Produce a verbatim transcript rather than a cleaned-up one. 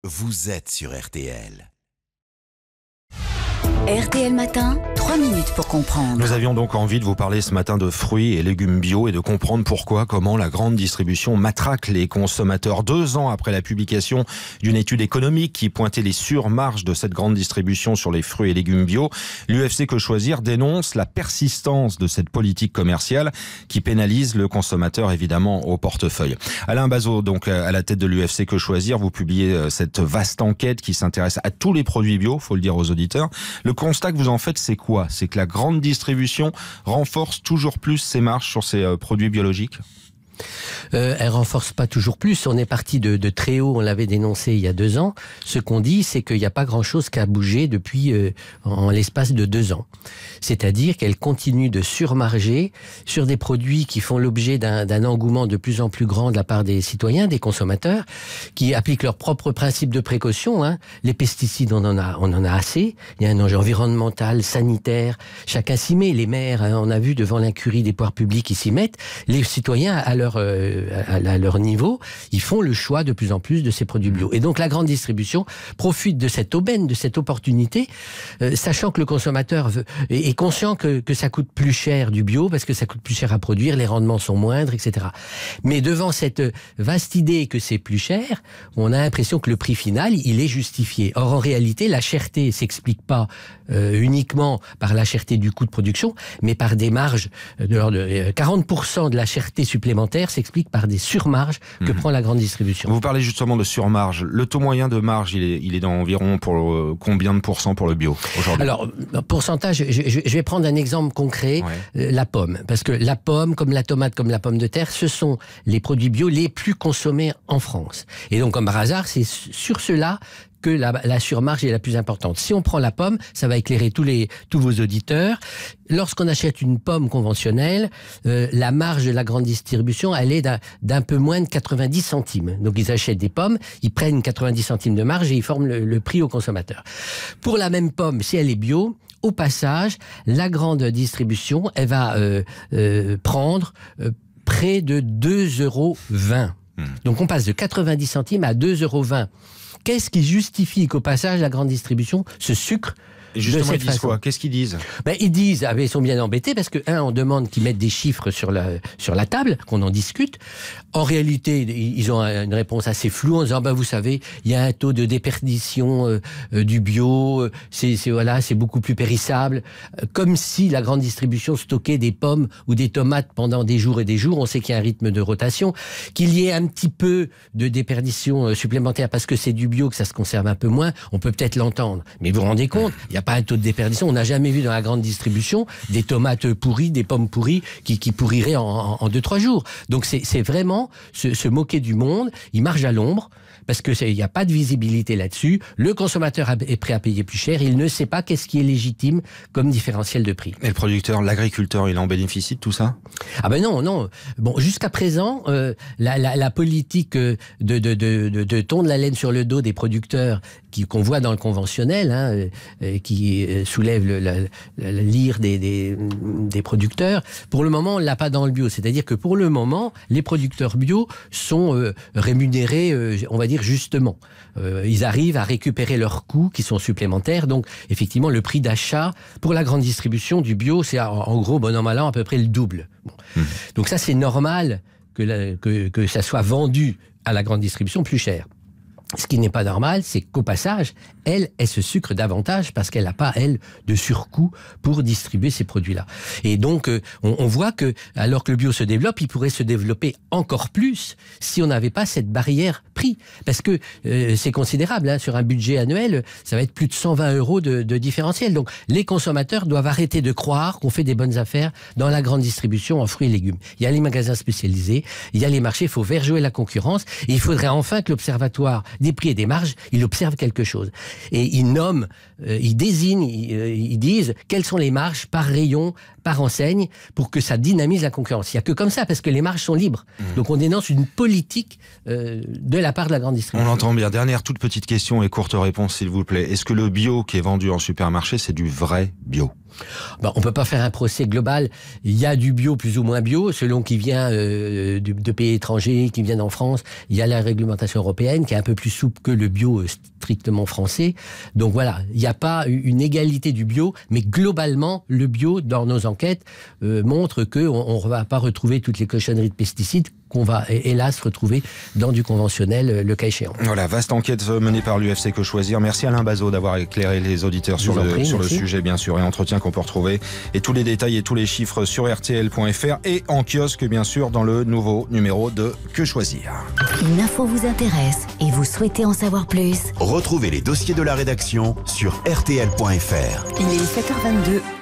Vous êtes sur R T L. R T L Matin, trois minutes pour comprendre. Nous avions donc envie de vous parler ce matin de fruits et légumes bio et de comprendre pourquoi, comment la grande distribution matraque les consommateurs. Deux ans après la publication d'une étude économique qui pointait les surmarges de cette grande distribution sur les fruits et légumes bio, l'U F C Que Choisir dénonce la persistance de cette politique commerciale qui pénalise le consommateur évidemment au portefeuille. Alain Bazot, donc à la tête de l'U F C Que Choisir, vous publiez cette vaste enquête qui s'intéresse à tous les produits bio, faut le dire aux auditeurs. Le constat que vous en faites, c'est quoi? C'est que la grande distribution renforce toujours plus ses marges sur ces euh, produits biologiques? Euh, elle renforce pas toujours plus. On est parti de, de très haut, on l'avait dénoncé il y a deux ans. Ce qu'on dit, c'est qu'il n'y a pas grand-chose qui a bougé depuis euh, en l'espace de deux ans. C'est-à-dire qu'elle continue de surmarger sur des produits qui font l'objet d'un, d'un engouement de plus en plus grand de la part des citoyens, des consommateurs, qui appliquent leurs propres principes de précaution. Hein. Les pesticides, on en a, on en a assez. Il y a un enjeu environnemental, sanitaire. Chacun s'y met. Les maires, hein, on a vu devant l'incurie des pouvoirs publics, ils s'y mettent. Les citoyens, à leur Euh, à, à leur niveau, ils font le choix de plus en plus de ces produits bio. Et donc la grande distribution profite de cette aubaine, de cette opportunité, euh, sachant que le consommateur veut, est, est conscient que, que ça coûte plus cher du bio, parce que ça coûte plus cher à produire, les rendements sont moindres, et cetera. Mais devant cette vaste idée que c'est plus cher, on a l'impression que le prix final, il est justifié. Or en réalité, la cherté s'explique pas euh, uniquement par la cherté du coût de production, mais par des marges de l'ordre de quarante pour cent de la cherté supplémentaire s'explique par des surmarges que mmh. prend la grande distribution. Vous parlez justement de surmarge. Le taux moyen de marge, il est, il est d'environ pour le, combien de pourcents pour le bio aujourd'hui? Alors, pourcentage, je, je, je vais prendre un exemple concret, ouais. euh, la pomme. Parce que la pomme, comme la tomate, comme la pomme de terre, ce sont les produits bio les plus consommés en France. Et donc, comme par hasard, c'est sur cela que la, la surmarge est la plus importante. Si on prend la pomme, ça va éclairer tous, les, tous vos auditeurs. Lorsqu'on achète une pomme conventionnelle, euh, la marge de la grande distribution, elle est d'un, d'un peu moins de quatre-vingt-dix centimes. Donc ils achètent des pommes, ils prennent quatre-vingt-dix centimes de marge et ils forment le, le prix au consommateur. Pour la même pomme, si elle est bio, au passage, la grande distribution, elle va euh, euh, prendre euh, près de deux euros vingt. Mmh. Donc on passe de quatre-vingt-dix centimes à deux euros vingt. Qu'est-ce qui justifie qu'au passage, la grande distribution se sucre Et justement, de cette ils disent façon. quoi? Qu'est-ce qu'ils disent? Ben, ils disent, ah, ben, ils sont bien embêtés parce que, un, on demande qu'ils mettent des chiffres sur la, sur la table, qu'on en discute. En réalité, ils ont une réponse assez floue en disant, ben, vous savez, il y a un taux de déperdition euh, euh, du bio, c'est, c'est, voilà, c'est beaucoup plus périssable. Comme si la grande distribution stockait des pommes ou des tomates pendant des jours et des jours. On sait qu'il y a un rythme de rotation. Qu'il y ait un petit peu de déperdition euh, supplémentaire parce que c'est du bio, que ça se conserve un peu moins, on peut peut-être l'entendre. Mais vous vous rendez compte, il n'y a pas un taux de déperdition. On n'a jamais vu dans la grande distribution des tomates pourries, des pommes pourries qui, qui pourriraient en, en, en deux, trois jours. Donc c'est, c'est vraiment se, se moquer du monde. Il marche à l'ombre parce qu'il n'y a pas de visibilité là-dessus. Le consommateur est prêt à payer plus cher. Il ne sait pas qu'est-ce qui est légitime comme différentiel de prix. Et le producteur, l'agriculteur, il en bénéficie de tout ça? Ah ben non, non. Bon, jusqu'à présent, euh, la, la, la politique de, de, de, de, de tondre la laine sur le dos des producteurs qui, qu'on voit dans le conventionnel, hein, euh, qui soulève le, la, la, la lyre des, des, des producteurs, pour le moment, on ne l'a pas dans le bio. C'est-à-dire que pour le moment, les producteurs bio sont euh, rémunérés, euh, on va dire, justement. Euh, ils arrivent à récupérer leurs coûts qui sont supplémentaires. Donc, effectivement, le prix d'achat pour la grande distribution du bio, c'est en, en gros, bon an, mal an, à peu près le double. Bon. Mmh. Donc ça, c'est normal que, la, que, que ça soit vendu à la grande distribution plus cher. Ce qui n'est pas normal, c'est qu'au passage, elle, elle se sucre davantage parce qu'elle n'a pas, elle, de surcoût pour distribuer ces produits-là. Et donc, euh, on, on voit que, alors que le bio se développe, il pourrait se développer encore plus si on n'avait pas cette barrière prix. Parce que euh, c'est considérable, hein, sur un budget annuel, ça va être plus de cent vingt euros de, de différentiel. Donc, les consommateurs doivent arrêter de croire qu'on fait des bonnes affaires dans la grande distribution en fruits et légumes. Il y a les magasins spécialisés, il y a les marchés, il faut faire jouer la concurrence. Et il faudrait enfin que l'Observatoire des prix et des marges, il observe quelque chose. Et il nomme, euh, il désigne, il, euh, ils disent quelles sont les marges par rayon, par enseigne, pour que ça dynamise la concurrence. Il n'y a que comme ça, parce que les marges sont libres. Mmh. Donc on dénonce une politique euh, de la part de la grande distribution. On l'entend bien. Dernière toute petite question et courte réponse, s'il vous plaît. Est-ce que le bio qui est vendu en supermarché, c'est du vrai bio ? Ben, on ne peut pas faire un procès global. Il y a du bio plus ou moins bio, selon qui vient euh, de, de pays étrangers, qui viennent en France. Il y a la réglementation européenne qui est un peu plus souple que le bio euh, strictement français. Donc voilà, il n'y a pas une égalité du bio, mais globalement, le bio, dans nos enquêtes, euh, montre qu'on ne va pas retrouver toutes les cochonneries de pesticides qu'on va hélas retrouver dans du conventionnel le cas échéant. Voilà, vaste enquête menée par l'U F C Que Choisir. Merci Alain Bazot d'avoir éclairé les auditeurs sur, le, prie, sur le sujet, bien sûr, et entretien qu'on peut retrouver. Et tous les détails et tous les chiffres sur R T L point F R et en kiosque, bien sûr, dans le nouveau numéro de Que Choisir. Une info vous intéresse et vous souhaitez en savoir plus? Retrouvez les dossiers de la rédaction sur R T L point F R. Il est sept heures vingt-deux.